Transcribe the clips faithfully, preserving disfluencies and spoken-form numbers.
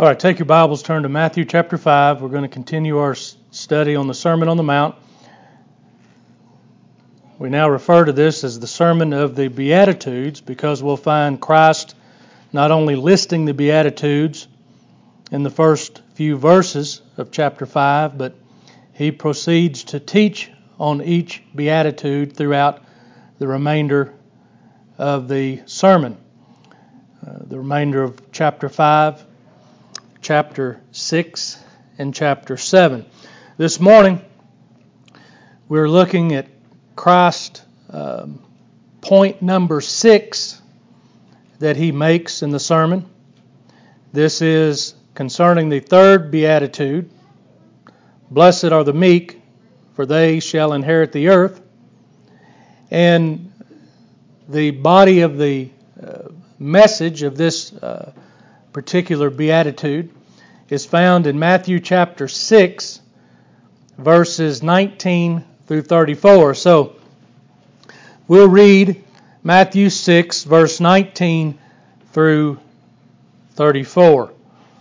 All right, take your Bibles, turn to Matthew chapter five. We're going to continue our study on the Sermon on the Mount. We now refer to this as the Sermon of the Beatitudes because we'll find Christ not only listing the Beatitudes in the first few verses of chapter five, but he proceeds to teach on each Beatitude throughout the remainder of the sermon. Uh, the remainder of chapter five, chapter six, and chapter seven. This morning, we're looking at Christ, um, point number six that he makes in the sermon. This is concerning the third beatitude. Blessed are the meek, for they shall inherit the earth. And the body of the uh, message of this uh, particular beatitude is found in Matthew chapter six, verses nineteen through thirty-four. So we'll read Matthew six, verse nineteen through thirty-four.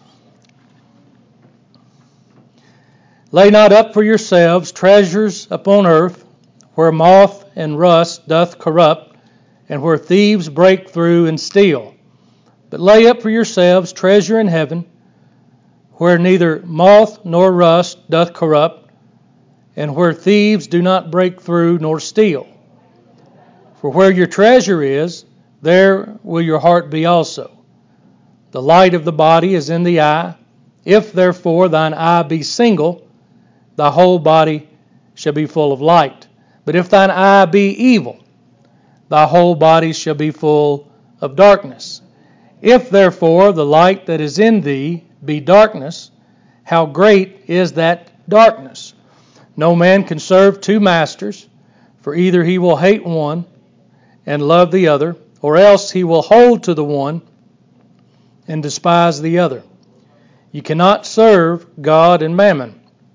Lay not up for yourselves treasures upon earth, where moth and rust doth corrupt, and where thieves break through and steal. But lay up for yourselves treasure in heaven, where neither moth nor rust doth corrupt, and where thieves do not break through nor steal. For where your treasure is, there will your heart be also. The light of the body is in the eye. If therefore thine eye be single, thy whole body shall be full of light. But if thine eye be evil, thy whole body shall be full of darkness. If therefore the light that is in thee be darkness, how great is that darkness? No man can serve two masters, for either he will hate one and love the other, or else he will hold to the one and despise the other. You cannot serve God and mammon.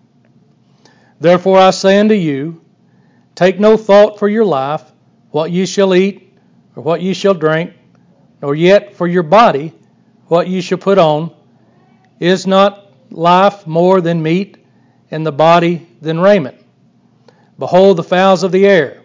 Therefore I say unto you, take no thought for your life, what ye shall eat, or what ye shall drink, nor yet for your body, what ye shall put on. Is not life more than meat, and the body than raiment? Behold the fowls of the air,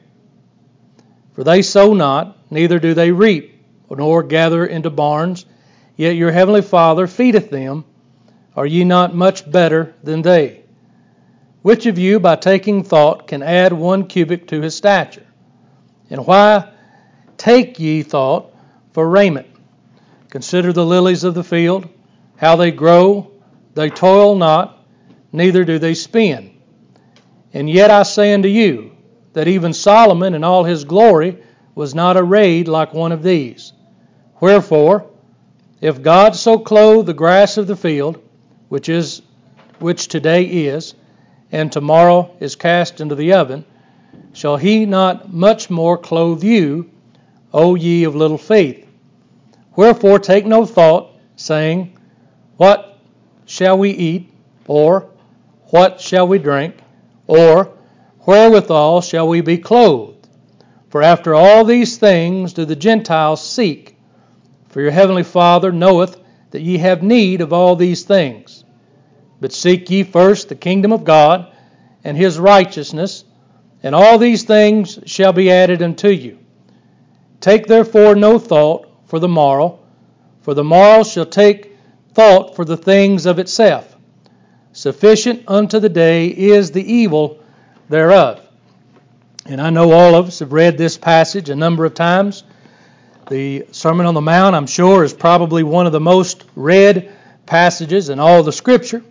for they sow not, neither do they reap, nor gather into barns, yet your heavenly Father feedeth them. Are ye not much better than they? Which of you, by taking thought, can add one cubit to his stature? And why take ye thought for raiment? Consider the lilies of the field, how they grow, they toil not, neither do they spin. And yet I say unto you, that even Solomon in all his glory was not arrayed like one of these. Wherefore, if God so clothe the grass of the field, which is which today is, and tomorrow is cast into the oven, shall he not much more clothe you, O ye of little faith? Wherefore take no thought, saying, what shall we eat? Or what shall we drink? Or wherewithal shall we be clothed? For after all these things do the Gentiles seek. For your heavenly Father knoweth that ye have need of all these things. But seek ye first the kingdom of God and his righteousness, and all these things shall be added unto you. Take therefore no thought for the morrow, for the morrow shall take thought for the things of itself. Sufficient unto the day is the evil thereof. And I know all of us have read this passage a number of times. The Sermon on the Mount, I'm sure, is probably one of the most read passages in all the Scripture.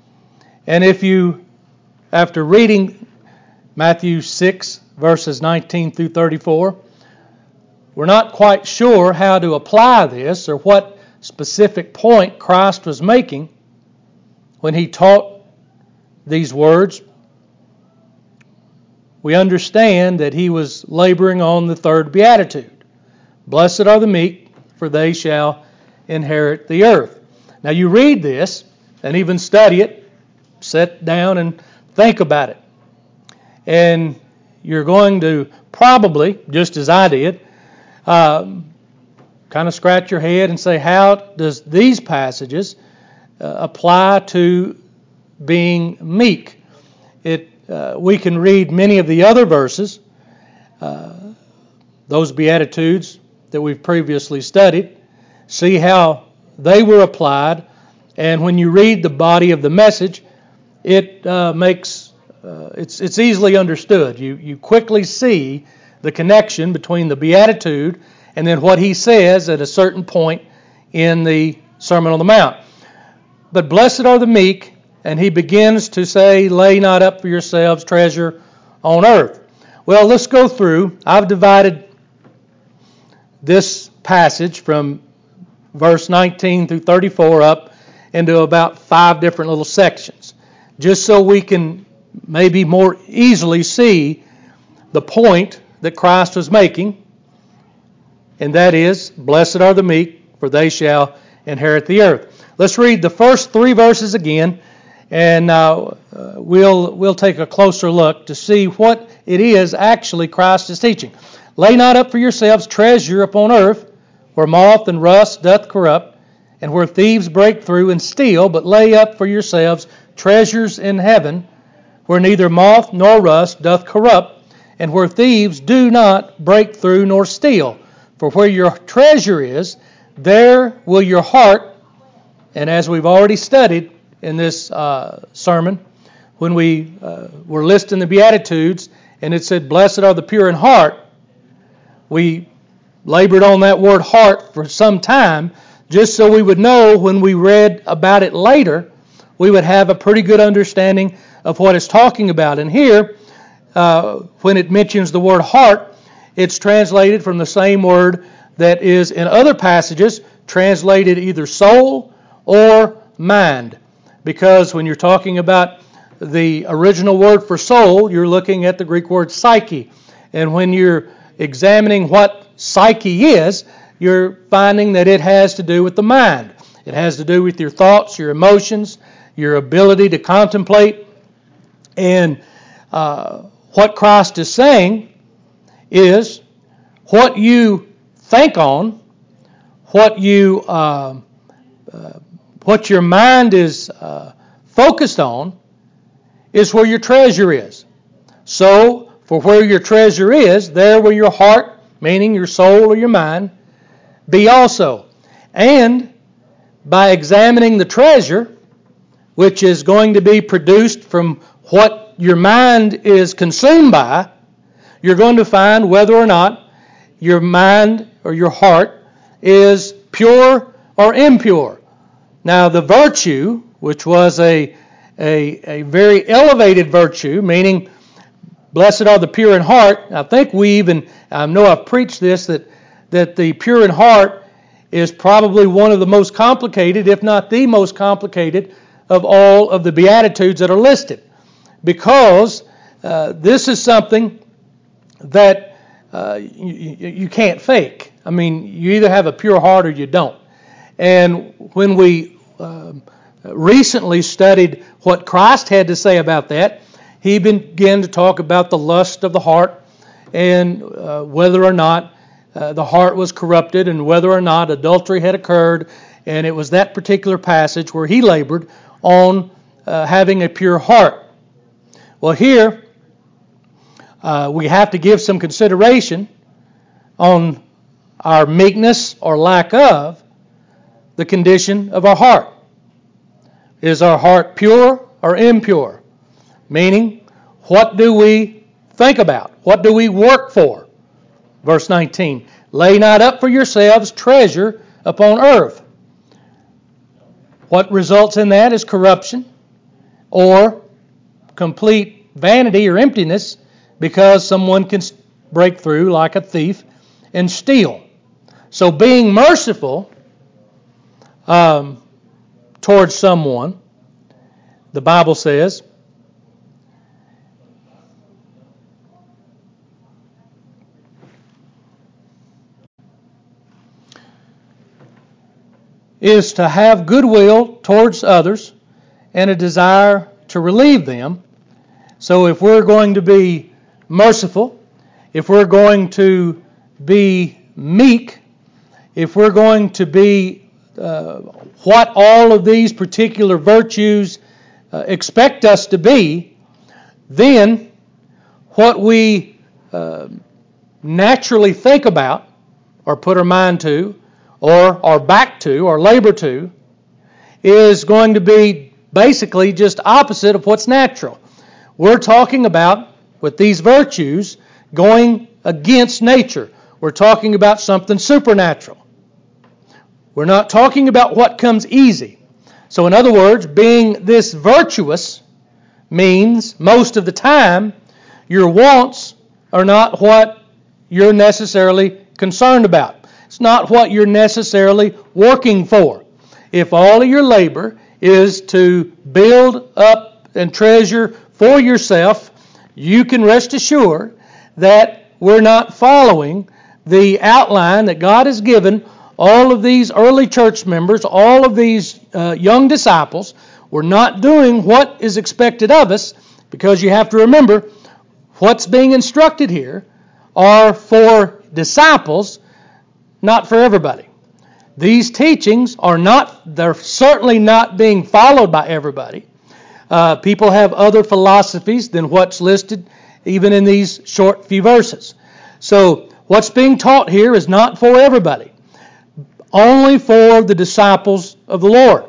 And if you, after reading Matthew six, verses nineteen through thirty-four, we're not quite sure how to apply this or what specific point Christ was making when he taught these words, we understand that he was laboring on the third beatitude. Blessed are the meek, for they shall inherit the earth. Now you read this and even study it, sit down and think about it. And you're going to probably, just as I did, um, kind of scratch your head and say, how does these passages uh, apply to being meek. It uh, we can read many of the other verses, uh, those Beatitudes that we've previously studied, see how they were applied, and when you read the body of the message, it uh, makes uh, it's it's easily understood. You you quickly see the connection between the Beatitude and then what he says at a certain point in the Sermon on the Mount. But blessed are the meek, and he begins to say, lay not up for yourselves treasure on earth. Well, let's go through. I've divided this passage from verse nineteen through thirty-four up into about five different little sections, just so we can maybe more easily see the point that Christ was making, and that is, blessed are the meek, for they shall inherit the earth. Let's read the first three verses again, and uh, uh, we'll we'll take a closer look to see what it is actually Christ is teaching. Lay not up for yourselves treasure upon earth, where moth and rust doth corrupt, and where thieves break through and steal, but lay up for yourselves treasures in heaven, where neither moth nor rust doth corrupt, and where thieves do not break through nor steal. For where your treasure is, there will your heart, and as we've already studied in this uh, sermon, when we uh, were listing the Beatitudes, and it said, blessed are the pure in heart, we labored on that word heart for some time, just so we would know when we read about it later, we would have a pretty good understanding of what it's talking about. And here, uh, when it mentions the word heart, it's translated from the same word that is in other passages, translated either soul or mind. Because when you're talking about the original word for soul, you're looking at the Greek word psyche. And when you're examining what psyche is, you're finding that it has to do with the mind. It has to do with your thoughts, your emotions, your ability to contemplate. And uh, what Christ is saying is what you think on, what you, uh, uh, what your mind is uh, focused on, is where your treasure is. So, for where your treasure is, there will your heart, meaning your soul or your mind, be also. And by examining the treasure, which is going to be produced from what your mind is consumed by, you're going to find whether or not your mind or your heart is pure or impure. Now, the virtue, which was a, a, a very elevated virtue, meaning blessed are the pure in heart. I think we even, I know I've preached this, that, that the pure in heart is probably one of the most complicated, if not the most complicated, of all of the Beatitudes that are listed. Because uh, this is something that uh, you, you can't fake. I mean, you either have a pure heart or you don't. And when we uh, recently studied what Christ had to say about that, he began to talk about the lust of the heart and uh, whether or not uh, the heart was corrupted and whether or not adultery had occurred. And it was that particular passage where he labored on uh, having a pure heart. Well, here uh, we have to give some consideration on our meekness or lack of the condition of our heart. Is our heart pure or impure? Meaning, what do we think about? What do we work for? Verse nineteen, lay not up for yourselves treasure upon earth. What results in that is corruption or complete vanity or emptiness, because someone can break through like a thief and steal. So being merciful um, towards someone, the Bible says, is to have goodwill towards others and a desire to relieve them. So if we're going to be merciful, if we're going to be meek, if we're going to be uh, what all of these particular virtues uh, expect us to be, then what we uh, naturally think about or put our mind to or our back to or labor to is going to be basically just opposite of what's natural. We're talking about, with these virtues, going against nature. We're talking about something supernatural. We're not talking about what comes easy. So in other words, being this virtuous means most of the time your wants are not what you're necessarily concerned about. It's not what you're necessarily working for. If all of your labor is to build up and treasure for yourself, you can rest assured that we're not following the outline that God has given all of these early church members, all of these uh, young disciples. We're not doing what is expected of us, because you have to remember what's being instructed here are for disciples, not for everybody. These teachings are not, they're certainly not being followed by everybody. Uh, people have other philosophies than what's listed even in these short few verses. So what's being taught here is not for everybody, only for the disciples of the Lord.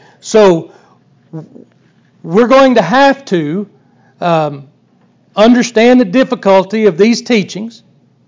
So we're going to have to um, understand the difficulty of these teachings,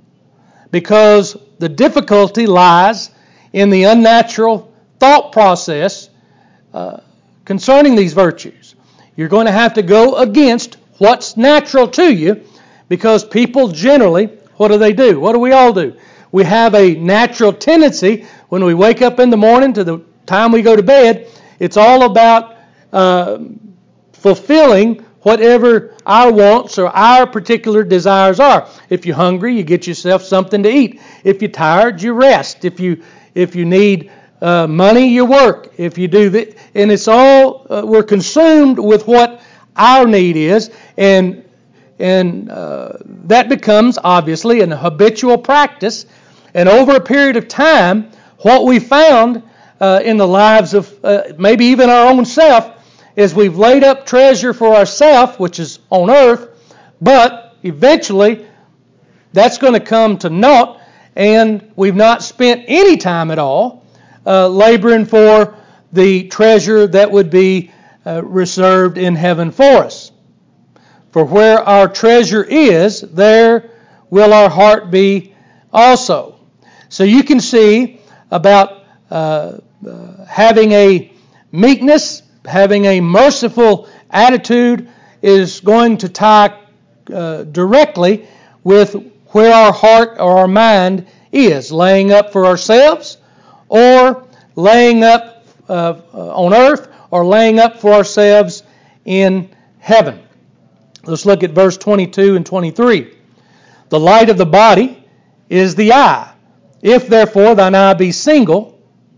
because the difficulty lies in the unnatural thought process uh, concerning these virtues. You're going to have to go against what's natural to you, because people generally, what do they do? What do we all do? We have a natural tendency when we wake up in the morning to the time we go to bed. It's all about uh, fulfilling whatever our wants or our particular desires are. If you're hungry, you get yourself something to eat. If you're tired, you rest. If you if you need uh, money, you work. If you do that, and it's all uh, we're consumed with what our need is, and and uh, that becomes obviously an habitual practice. And over a period of time, what we found uh, in the lives of uh, maybe even our own self is we've laid up treasure for ourselves, which is on earth, but eventually that's going to come to naught, and we've not spent any time at all uh, laboring for the treasure that would be uh, reserved in heaven for us. For where our treasure is, there will our heart be also. So you can see about uh, uh, having a meekness, having a merciful attitude is going to tie uh, directly with where our heart or our mind is, laying up for ourselves or laying up uh, on earth or laying up for ourselves in heaven. Let's look at verse twenty-two and twenty-three. The light of the body is the eye. If therefore thine eye be single,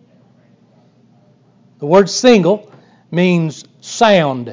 the word single means sound.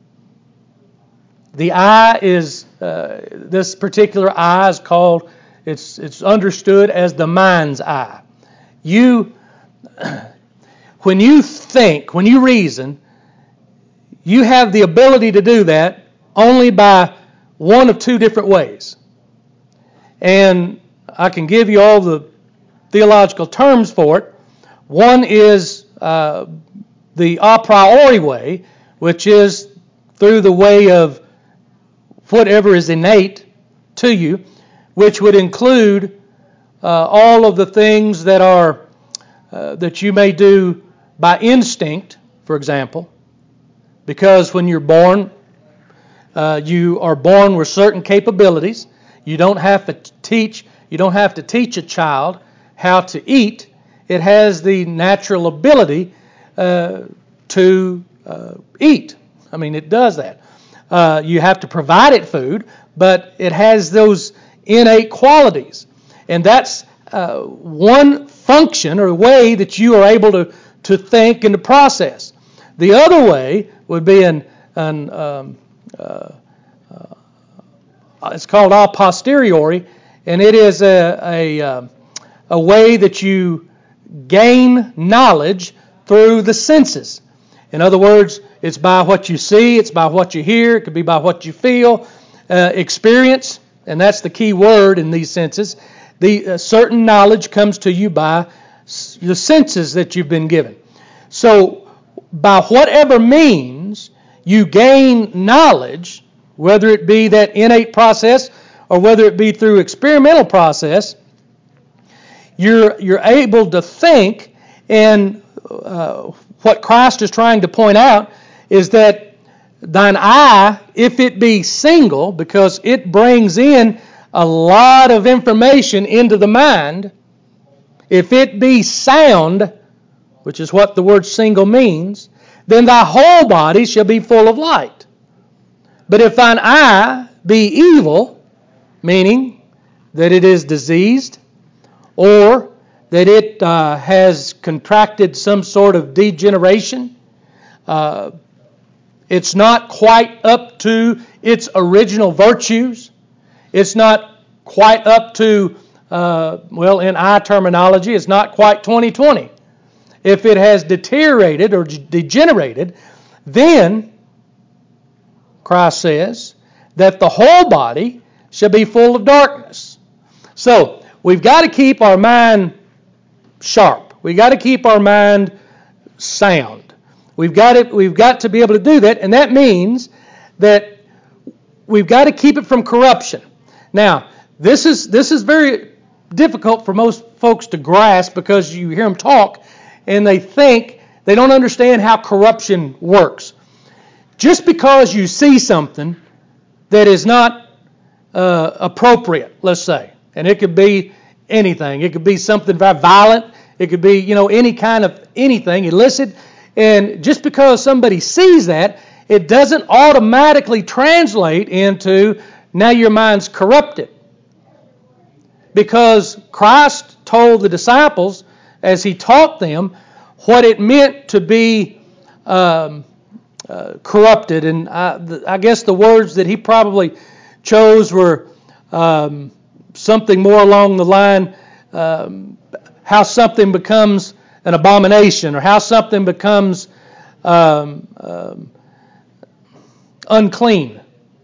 The eye is, uh, this particular eye is called, it's it's understood as the mind's eye. You, when you think, when you reason, you have the ability to do that only by one of two different ways. And I can give you all the theological terms for it. One is uh, the a priori way, which is through the way of whatever is innate to you, which would include uh, all of the things that are uh, that you may do by instinct, for example, because when you're born, uh, you are born with certain capabilities. You don't have to teach. You don't have to teach a child how to eat. It has the natural ability uh, to uh, eat. I mean, it does that. Uh, you have to provide it food, but it has those innate qualities. And that's uh, one function or way that you are able to, to think and to process. The other way would be an, an um, uh, uh, it's called a posteriori, and it is a, a, uh, a way that you gain knowledge through the senses. In other words, it's by what you see, it's by what you hear, it could be by what you feel, uh, experience, and that's the key word in these senses. The uh, certain knowledge comes to you by s- the senses that you've been given. So, by whatever means you gain knowledge, whether it be that innate process or whether it be through experimental process, you're you're able to think. And uh, what Christ is trying to point out is that thine eye, if it be single, because it brings in a lot of information into the mind, if it be sound, which is what the word single means, then thy whole body shall be full of light. But if thine eye be evil, meaning that it is diseased, or that it uh, has contracted some sort of degeneration, uh, it's not quite up to its original virtues, it's not quite up to, uh, well, in eye terminology, it's not quite twenty twenty. If it has deteriorated or degenerated, then, Christ says, that the whole body shall be full of darkness. So, we've got to keep our mind sharp. We've got to keep our mind sound. We've got to, we've got to be able to do that, and that means that we've got to keep it from corruption. Now, this is this is very difficult for most folks to grasp because you hear them talk and they think they don't understand how corruption works. Just because you see something that is not uh, appropriate, let's say, and it could be anything. It could be something very violent. It could be, you know, any kind of anything, illicit. And just because somebody sees that, it doesn't automatically translate into now your mind's corrupted. Because Christ told the disciples, as he taught them, what it meant to be um, uh, corrupted. And I, the, I guess the words that he probably chose were um, something more along the line, um, how something becomes an abomination, or how something becomes um, um, unclean.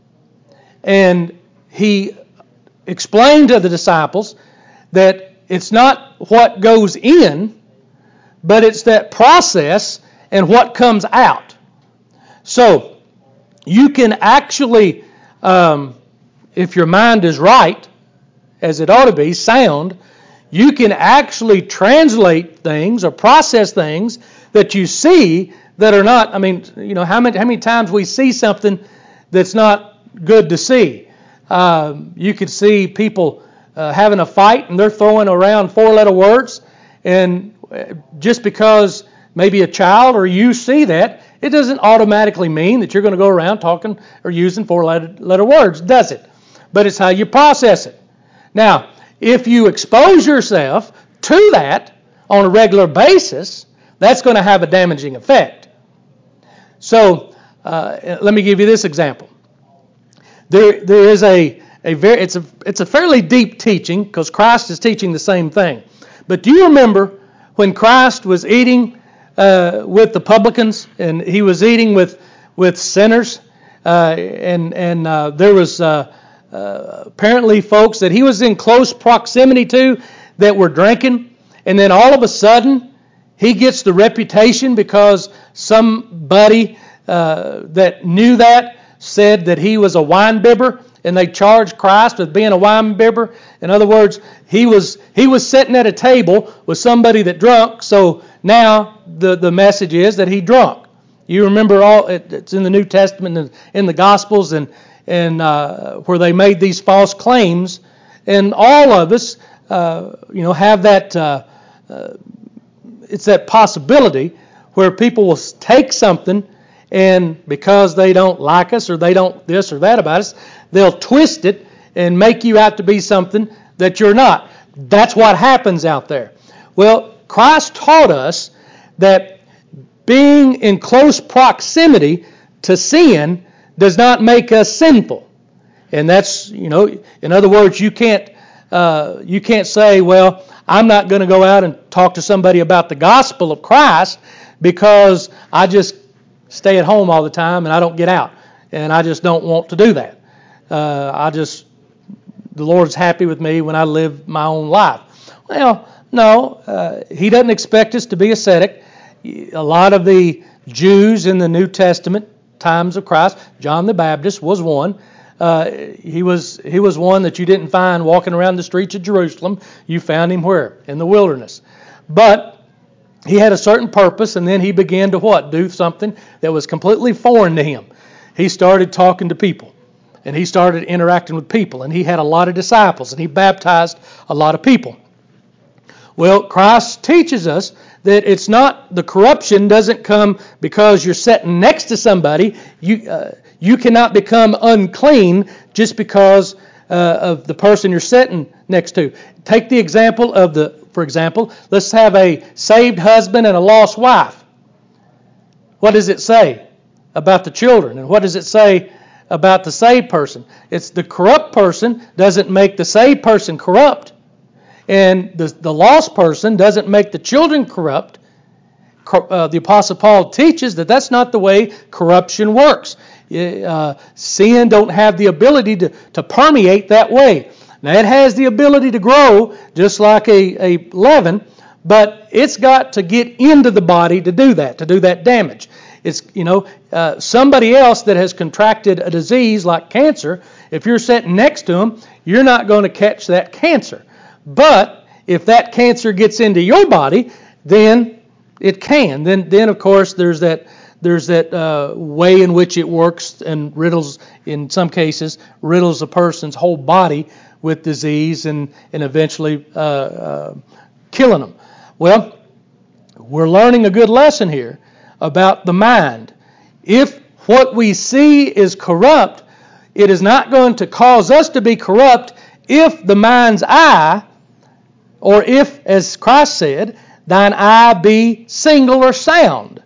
And he explained to the disciples that it's not what goes in, but it's that process and what comes out. So, you can actually, um, if your mind is right, as it ought to be, sound, you can actually translate things or process things that you see that are not, I mean, you know, how many how many times we see something that's not good to see. Um, you could see people uh, having a fight and they're throwing around four-letter words, and just because maybe a child or you see that, it doesn't automatically mean that you're going to go around talking or using four-letter words, does it? But it's how you process it. Now, if you expose yourself to that on a regular basis, that's going to have a damaging effect. So, uh, let me give you this example. There, there is a, a very, it's a, it's a fairly deep teaching because Christ is teaching the same thing. But do you remember when Christ was eating uh, with the publicans and he was eating with with sinners, uh, and and uh, there was uh, uh, apparently folks that he was in close proximity to that were drinking, and then all of a sudden he gets the reputation because somebody uh, that knew that said that he was a wine bibber, and they charged Christ with being a wine bibber. In other words, he was he was sitting at a table with somebody that drunk, so now the, the message is that he drunk. You remember all it, it's in the New Testament and in the Gospels, and and uh, where they made these false claims, and all of us, uh, you know, have that. Uh, uh, it's that possibility where people will take something, and because they don't like us or they don't this or that about us, they'll twist it and make you out to be something that you're not. That's what happens out there. Well, Christ taught us that being in close proximity to sin does not make us sinful. And that's, you know, in other words, you can't uh, you can't say, well, I'm not going to go out and talk to somebody about the gospel of Christ because I just stay at home all the time and I don't get out. And I just don't want to do that. Uh, I just, the Lord's happy with me when I live my own life. Well, no, uh, He doesn't expect us to be ascetic. A lot of the Jews in the New Testament, times of Christ, John the Baptist was one. Uh, he was he was one that you didn't find walking around the streets of Jerusalem. You found him where? In the wilderness. But he had a certain purpose, and then he began to what? Do something that was completely foreign to him. He started talking to people, and he started interacting with people, and he had a lot of disciples, and he baptized a lot of people. Well, Christ teaches us that it's not, the corruption doesn't come because you're sitting next to somebody. You uh, you cannot become unclean just because uh, of the person you're sitting next to. Take the example of the, for example, let's have a saved husband and a lost wife. What does it say about the children? And what does it say about the saved person? It's the corrupt person doesn't make the saved person corrupt. And the, the lost person doesn't make the children corrupt. Uh, the Apostle Paul teaches that that's not the way corruption works. Uh, sin don't have the ability to, to permeate that way. Now, it has the ability to grow just like a, a leaven, but it's got to get into the body to do that, to do that damage. It's, you know, uh, somebody else that has contracted a disease like cancer, if you're sitting next to them, you're not going to catch that cancer. But if that cancer gets into your body, then it can. Then, then of course, there's that there's that uh, way in which it works and riddles, in some cases, riddles a person's whole body with disease and and eventually uh, uh, killing them. Well, we're learning a good lesson here about the mind. If what we see is corrupt, it is not going to cause us to be corrupt if the mind's eye, or if, as Christ said, thine eye be single or sound,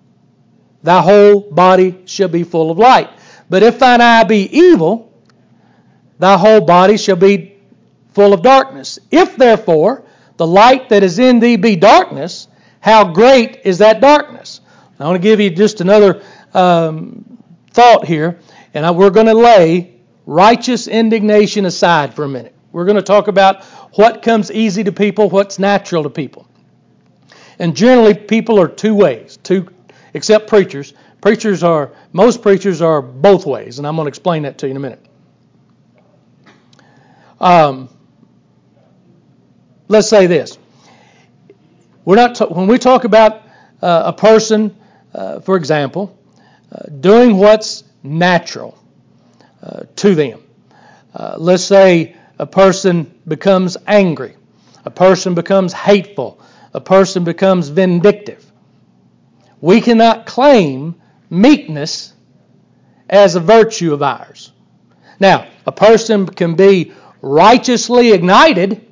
thy whole body shall be full of light. But if thine eye be evil, thy whole body shall be full of darkness. If therefore the light that is in thee be darkness, how great is that darkness? I want to give you just another um, thought here, and I, we're going to lay righteous indignation aside for a minute. We're going to talk about what comes easy to people, what's natural to people. And generally, people are two ways, two, except preachers. Preachers are, most preachers are both ways, and I'm going to explain that to you in a minute. Um, let's say this. We're not ta- when we talk about uh, a person, uh, for example, uh, doing what's natural uh, to them. Uh, let's say a person becomes angry, a person becomes hateful, a person becomes vindictive. We cannot claim meekness as a virtue of ours. Now, a person can be righteously ignited,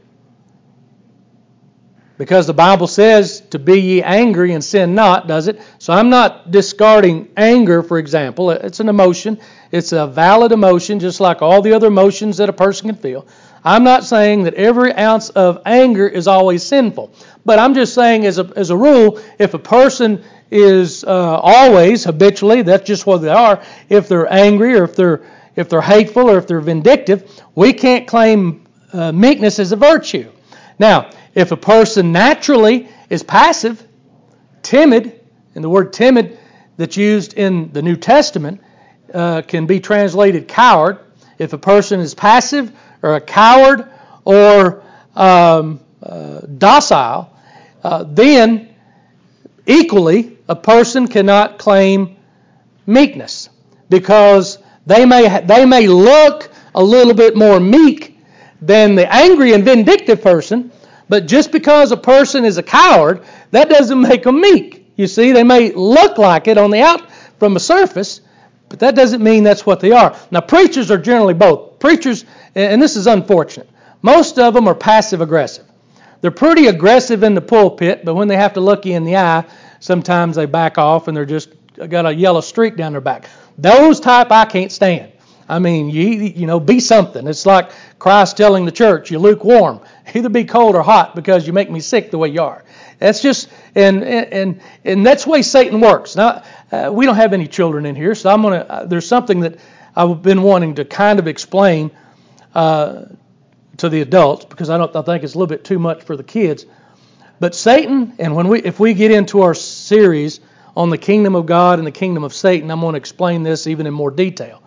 because the Bible says to be ye angry and sin not, does it? So I'm not discarding anger, for example. It's an emotion. It's a valid emotion, just like all the other emotions that a person can feel. I'm not saying that every ounce of anger is always sinful. But I'm just saying, as a, as a rule, if a person is uh, always, habitually, that's just what they are, if they're angry or if they're, if they're hateful or if they're vindictive, we can't claim uh, meekness as a virtue. Now, if a person naturally is passive, timid, and the word timid that's used in the New Testament uh, can be translated coward. If a person is passive or a coward or um, uh, docile, uh, then equally a person cannot claim meekness, because they may ha- they may look a little bit more meek than the angry and vindictive person. But just because a person is a coward, that doesn't make them meek. You see, they may look like it on the out from the surface, but that doesn't mean that's what they are. Now, preachers are generally both. Preachers, and this is unfortunate, most of them are passive-aggressive. They're pretty aggressive in the pulpit, but when they have to look you in the eye, sometimes they back off and they're just got a yellow streak down their back. Those type I can't stand. I mean, you you know, be something. It's like Christ telling the church, you're lukewarm. Either be cold or hot because you make me sick the way you are. That's just, and and and that's the way Satan works. Now, uh, we don't have any children in here, so I'm gonna. Uh, there's something that I've been wanting to kind of explain uh, to the adults because I don't. I think it's a little bit too much for the kids. But Satan, and when we, if we get into our series on the kingdom of God and the kingdom of Satan, I'm going to explain this even in more detail.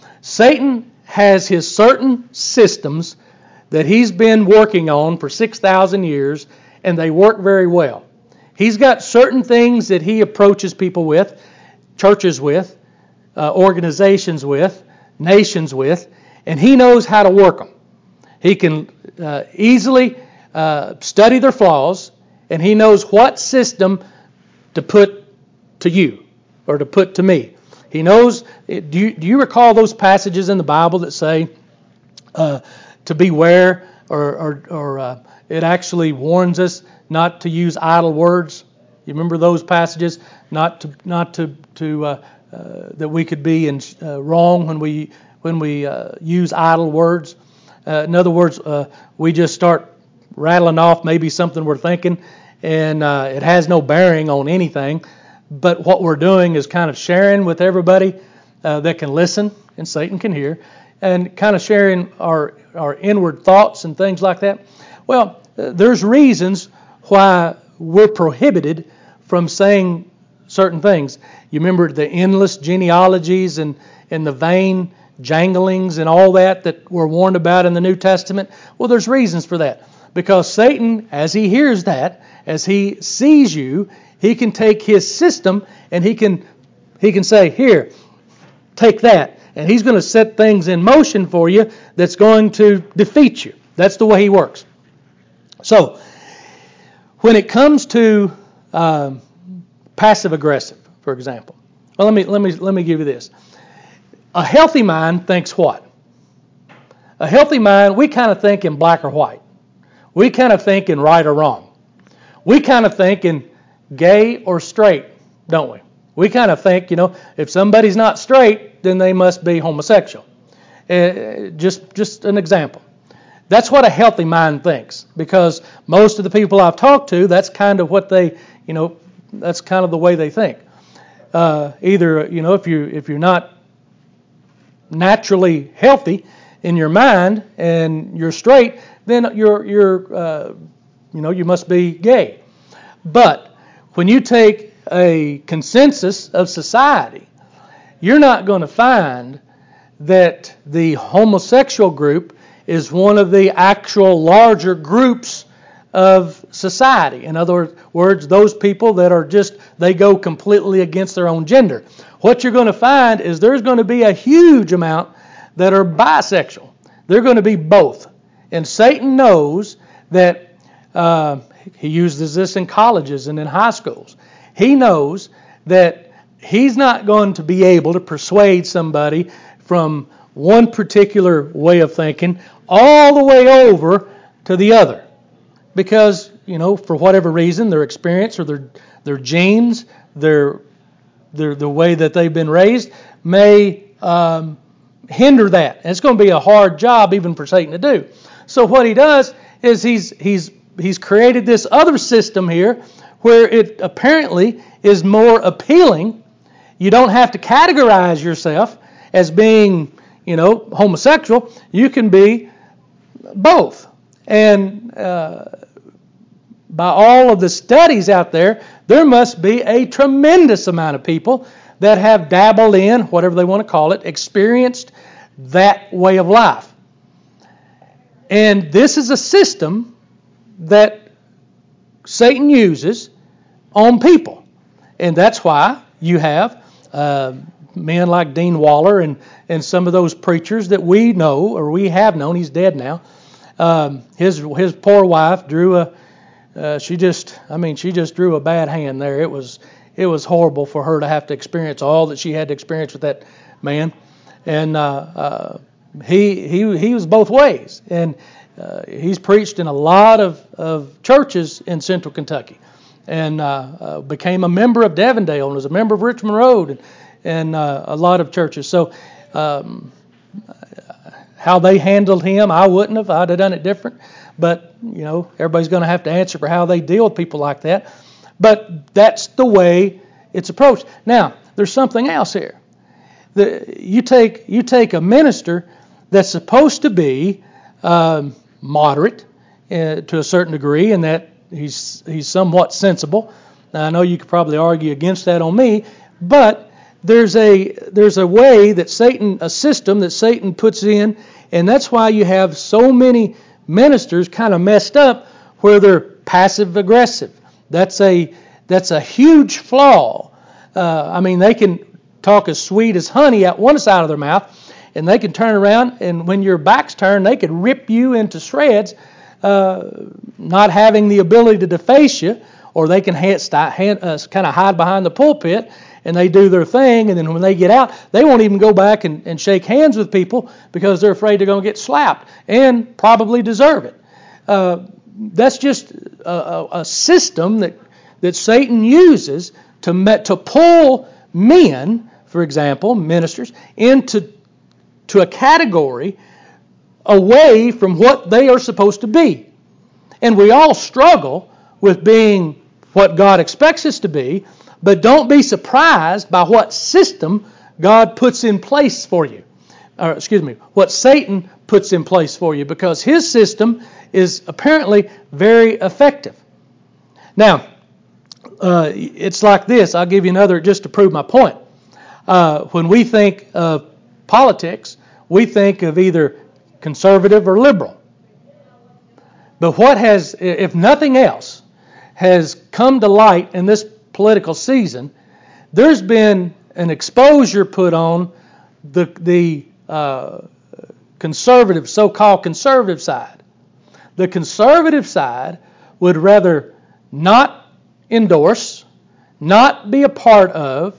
Satan has his certain systems that he's been working on for six thousand years, and they work very well. He's got certain things that he approaches people with, churches with, uh, organizations with, nations with, and he knows how to work them. He can uh, easily uh, study their flaws, and he knows what system to put to you or to put to me. He knows, do you, do you recall those passages in the Bible that say uh, to beware, or, or, or uh, it actually warns us not to use idle words? You remember those passages? Not to, not to, to uh, uh, that we could be in, uh, wrong when we when we uh, use idle words. Uh, in other words, uh, we just start rattling off maybe something we're thinking, and uh, it has no bearing on anything. But what we're doing is kind of sharing with everybody uh, that can listen, and Satan can hear, and kind of sharing our, our inward thoughts and things like that. Well, uh, there's reasons why we're prohibited from saying certain things. You remember the endless genealogies and, and the vain janglings and all that that we're warned about in the New Testament? Well, there's reasons for that. Because Satan, as he hears that, as he sees you, he can take his system and he can he can say, here, take that. And he's going to set things in motion for you that's going to defeat you. That's the way he works. So, when it comes to um, passive-aggressive, for example, well, let me let me let me give you this. A healthy mind thinks what? A healthy mind, we kind of think in black or white. We kind of think in right or wrong. We kind of think in gay or straight, don't we? We kind of think, you know, if somebody's not straight, then they must be homosexual. Uh, just, just an example. That's what a healthy mind thinks, because most of the people I've talked to, that's kind of what they, you know, that's kind of the way they think. Uh, either, you know, if you if you're not naturally healthy in your mind and you're straight, then you're you're uh, you know you must be gay. But when you take a consensus of society, you're not going to find that the homosexual group is one of the actual larger groups of society. In other words, those people that are just, they go completely against their own gender. What you're going to find is there's going to be a huge amount that are bisexual. They're going to be both. And Satan knows that, uh, he uses this in colleges and in high schools. He knows that he's not going to be able to persuade somebody from one particular way of thinking all the way over to the other. Because, you know, for whatever reason, their experience or their their genes, their their the way that they've been raised may um, hinder that. And it's going to be a hard job even for Satan to do. So what he does is he's he's he's created this other system here where it apparently is more appealing. You don't have to categorize yourself as being, you know, homosexual. You can be both. And uh, by all of the studies out there, there must be a tremendous amount of people that have dabbled in, whatever they want to call it, experienced that way of life. And this is a system that Satan uses on people. And that's why you have uh, men like Dean Waller and, and some of those preachers that we know, or we have known, he's dead now. Um, his his poor wife drew a, uh, she just, I mean, she just drew a bad hand there. It was it was horrible for her to have to experience all that she had to experience with that man. And uh, uh, he he he was both ways. And uh, he's preached in a lot of, of churches in Central Kentucky, and uh, uh, became a member of Devondale and was a member of Richmond Road, and, and uh, a lot of churches. So um, how they handled him. I wouldn't have. I'd have done it different. But, you know, everybody's going to have to answer for how they deal with people like that. But that's the way it's approached. Now, there's something else here. The, you take you take a minister that's supposed to be um, moderate uh, to a certain degree, in that he's he's somewhat sensible. Now, I know you could probably argue against that on me, but there's a there's a way that Satan, a system that Satan puts in, and that's why you have so many ministers kind of messed up where they're passive aggressive. That's a that's a huge flaw. Uh, I mean, they can talk as sweet as honey out one side of their mouth, and they can turn around, and when your back's turned, they could rip you into shreds, uh, not having the ability to deface you, or they can hand, hand, uh, kind of hide behind the pulpit, and they do their thing, and then when they get out, they won't even go back and, and shake hands with people because they're afraid they're going to get slapped, and probably deserve it. Uh, that's just a, a, a system that that Satan uses to met, to pull men, for example, ministers, into to a category away from what they are supposed to be. And we all struggle with being what God expects us to be, but don't be surprised by what system God puts in place for you. Or, excuse me, what Satan puts in place for you, because his system is apparently very effective. Now, uh, it's like this. I'll give you another just to prove my point. Uh, when we think of politics, we think of either conservative or liberal. But what has, if nothing else, has come to light in this political season, there's been an exposure put on the the uh, conservative, so-called conservative side. The conservative side would rather not endorse, not be a part of,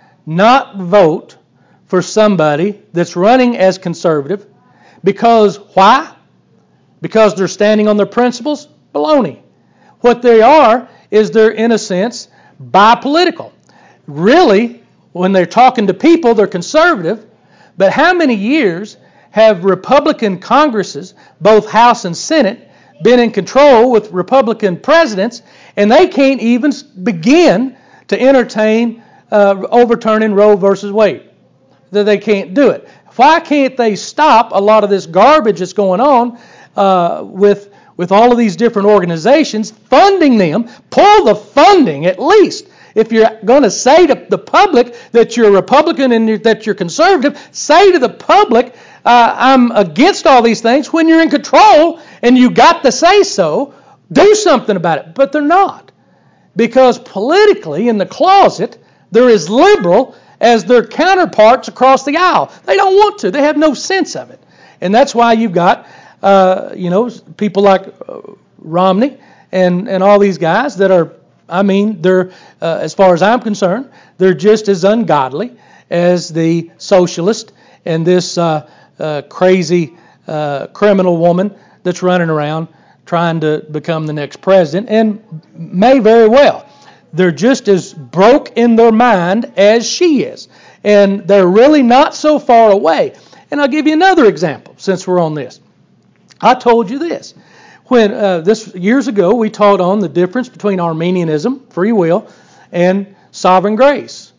not vote for somebody that's running as conservative. Because why? Because they're standing on their principles? Baloney. What they are is they're, in a sense, bipolitical. Really, when they're talking to people, they're conservative. But how many years have Republican Congresses, both House and Senate, been in control with Republican presidents, and they can't even begin to entertain uh, overturning Roe versus Wade? That they can't do it. Why can't they stop a lot of this garbage that's going on uh, with with all of these different organizations, funding them? Pull the funding at least. If you're going to say to the public that you're a Republican and that you're conservative, say to the public, uh, I'm against all these things. When you're in control and you got to say so, do something about it. But they're not. Because politically, in the closet, they're as liberal as their counterparts across the aisle. They don't want to. They have no sense of it. And that's why you've got, uh, you know, people like uh, Romney and, and all these guys that are, I mean, they're, uh, as far as I'm concerned, they're just as ungodly as the socialist and this uh, uh, crazy uh, criminal woman that's running around trying to become the next president, and may very well. They're just as broke in their mind as she is. And they're really not so far away. And I'll give you another example since we're on this. I told you this. When uh, this years ago, we taught on the difference between Arminianism, free will, and sovereign grace.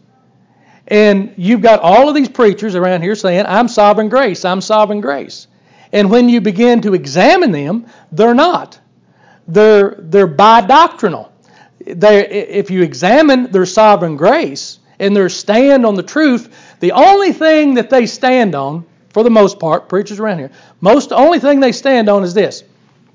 And you've got all of these preachers around here saying, I'm sovereign grace, I'm sovereign grace. And when you begin to examine them, they're not. They're, they're bi-doctrinal. They, if you examine their sovereign grace and their stand on the truth, the only thing that they stand on, for the most part, preachers around here, most the only thing they stand on is this.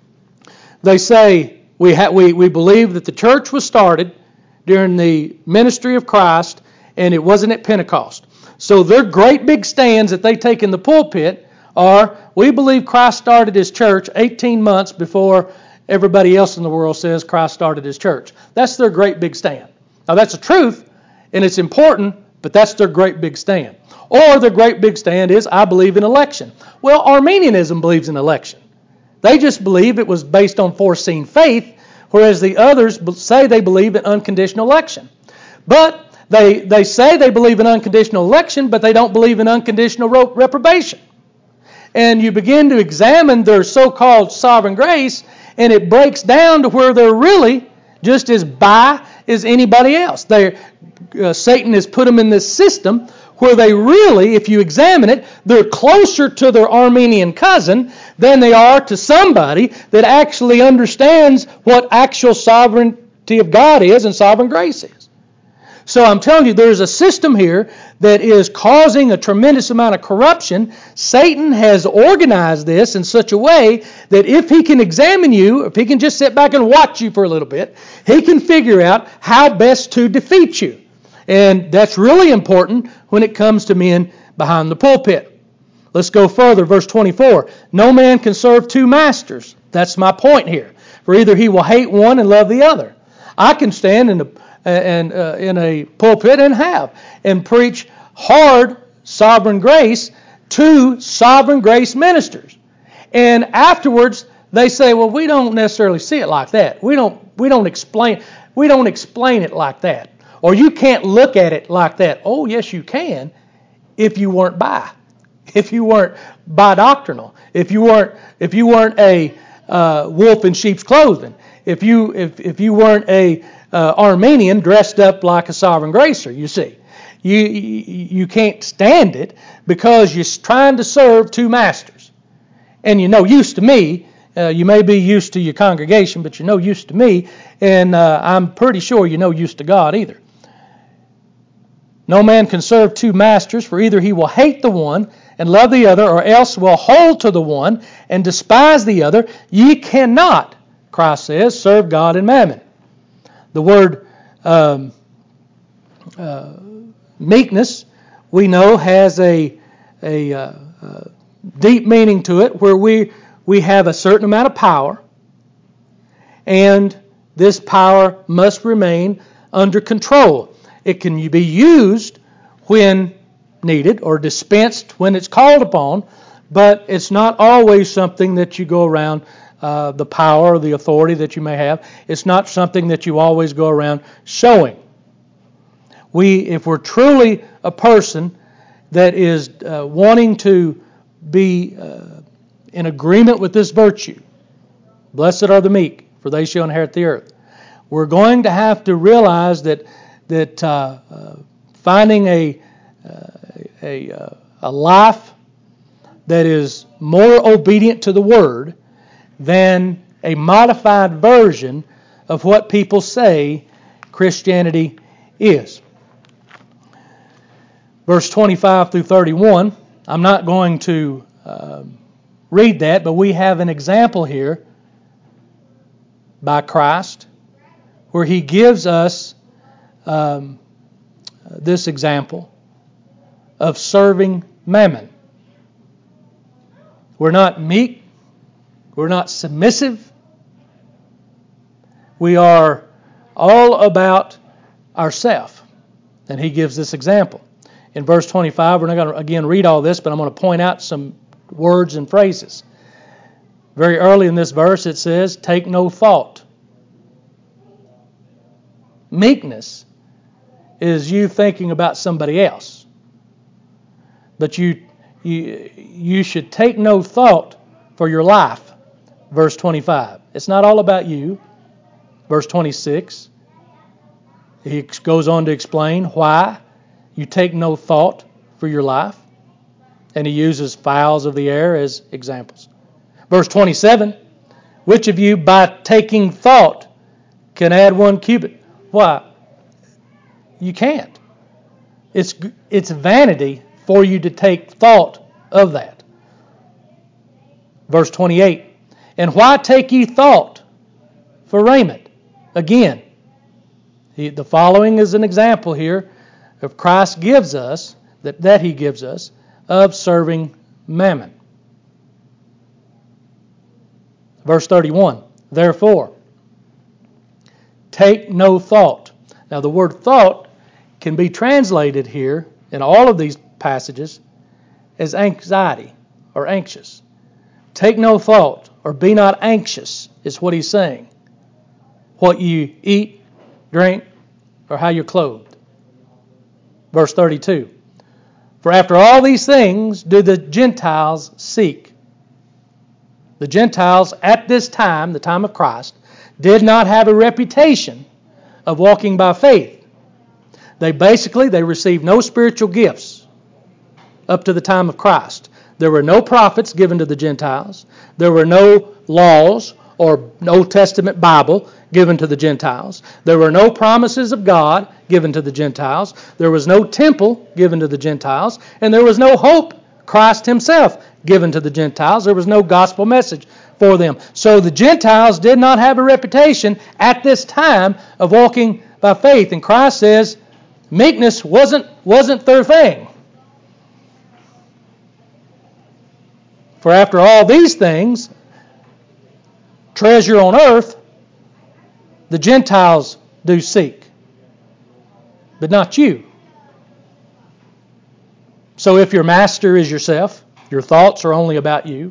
They say, we, ha- we, we believe that the church was started during the ministry of Christ, and it wasn't at Pentecost. So their great big stands that they take in the pulpit are, we believe Christ started his church eighteen months before everybody else in the world says Christ started his church. That's their great big stand. Now that's the truth, and it's important, but that's their great big stand. Or their great big stand is, I believe in election. Well, Arminianism believes in election. They just believe it was based on foreseen faith, whereas the others say they believe in unconditional election. But they, they say they believe in unconditional election, but they don't believe in unconditional reprobation. and you begin to examine their so-called sovereign grace, and it breaks down to where they're really just as by as anybody else. They, uh, Satan has put them in this system where they really, if you examine it, they're closer to their Armenian cousin than they are to somebody that actually understands what actual sovereignty of God is and sovereign grace is. So I'm telling you, there's a system here that is causing a tremendous amount of corruption. Satan has organized this in such a way that if he can examine you, if he can just sit back and watch you for a little bit, he can figure out how best to defeat you. And that's really important when it comes to men behind the pulpit. Let's go further. Verse twenty-four. No man can serve two masters. That's my point here. For either he will hate one and love the other. I can stand in a, and, uh, in a pulpit and have and preach hard sovereign grace to sovereign grace ministers. And afterwards they say, well, we don't necessarily see it like that. We don't, we don't explain, we don't explain it like that. Or you can't look at it like that. Oh, yes, you can if you weren't bi. If you weren't bi-doctrinal. If you weren't if you weren't a uh, wolf in sheep's clothing. If you if if you weren't a uh, Armenian dressed up like a sovereign gracer, you see. You, you you can't stand it because you're trying to serve two masters. And you're no use to me. Uh, you may be used to your congregation, but you're no use to me. And uh, I'm pretty sure you're no use to God either. No man can serve two masters, for either he will hate the one and love the other, or else will hold to the one and despise the other. Ye cannot, Christ says, serve God and mammon. The word um, uh, meekness, we know, has a, a uh, uh, deep meaning to it, where we, we have a certain amount of power, and this power must remain under control. It can be used when needed or dispensed when it's called upon, but it's not always something that you go around, uh, the power or the authority that you may have. It's not something that you always go around showing. We, if we're truly a person that is uh, wanting to be uh, in agreement with this virtue, blessed are the meek, for they shall inherit the earth. We're going to have to realize that that uh, uh, finding a uh, a, uh, a life that is more obedient to the Word than a modified version of what people say Christianity is. Verse twenty-five through thirty-one, I'm not going to uh, read that, but we have an example here by Christ where He gives us um, this example of serving mammon. We're not meek. We're not submissive. We are all about ourself. And He gives this example. In verse twenty-five, we're not going to again read all this, but I'm going to point out some words and phrases. Very early in this verse it says, take no thought. Meekness is you thinking about somebody else. But you, you, you should take no thought for your life. Verse twenty-five. It's not all about you. Verse twenty-six. He goes on to explain why you take no thought for your life. And he uses fowls of the air as examples. Verse twenty-seven. Which of you by taking thought can add one cubit? Why? You can't. It's, it's vanity for you to take thought of that. Verse twenty-eight. And why take ye thought for raiment? Again, he, the following is an example here of Christ gives us, that, that He gives us, of serving mammon. Verse thirty-one. Therefore, take no thought. Now the word thought can be translated here in all of these passages as anxiety or anxious. Take no thought or be not anxious is what he's saying. What you eat, drink, or how you're clothed. Verse thirty-two. For after all these things do the Gentiles seek. The Gentiles at this time, the time of Christ, did not have a reputation of walking by faith. They basically, they received no spiritual gifts up to the time of Christ. There were no prophets given to the Gentiles. There were no laws or Old Testament Bible given to the Gentiles. There were no promises of God given to the Gentiles. There was no temple given to the Gentiles. And there was no hope, Christ Himself, given to the Gentiles. There was no gospel message for them. So the Gentiles did not have a reputation at this time of walking by faith. And Christ says meekness wasn't, wasn't their thing. For after all these things, treasure on earth, the Gentiles do seek, but not you. So if your master is yourself, your thoughts are only about you,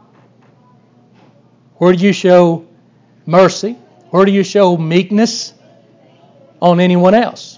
where do you show mercy? Where do you show meekness on anyone else?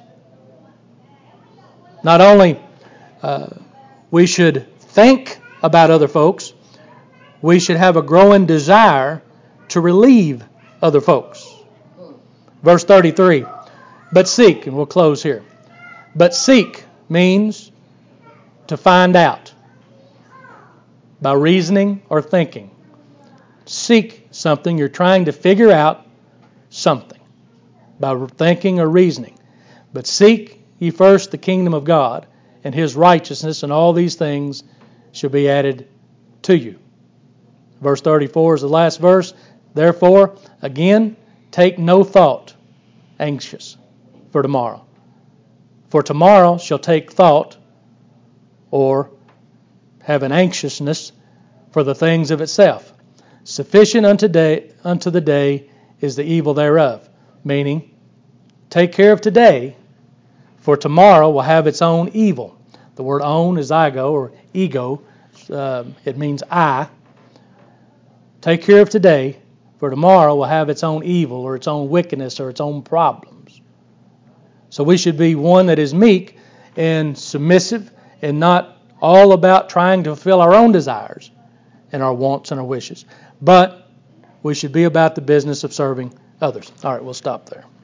Not only uh, we should think about other folks, we should have a growing desire to relieve other folks. Verse thirty-three, but seek, and we'll close here. But seek means to find out by reasoning or thinking. Seek something, you're trying to figure out something by thinking or reasoning. But seek ye first the kingdom of God and His righteousness, and all these things shall be added to you. Verse thirty-four is the last verse. Therefore, again, take no thought, anxious, for tomorrow. For tomorrow shall take thought, or have an anxiousness for the things of itself. Sufficient unto, day, unto the day is the evil thereof. Meaning, take care of today, for tomorrow will have its own evil. The word own is ego, or ego. Uh, it means I. Take care of today, for tomorrow will have its own evil or its own wickedness or its own problems. So we should be one that is meek and submissive and not all about trying to fulfill our own desires and our wants and our wishes. But we should be about the business of serving others. All right, we'll stop there.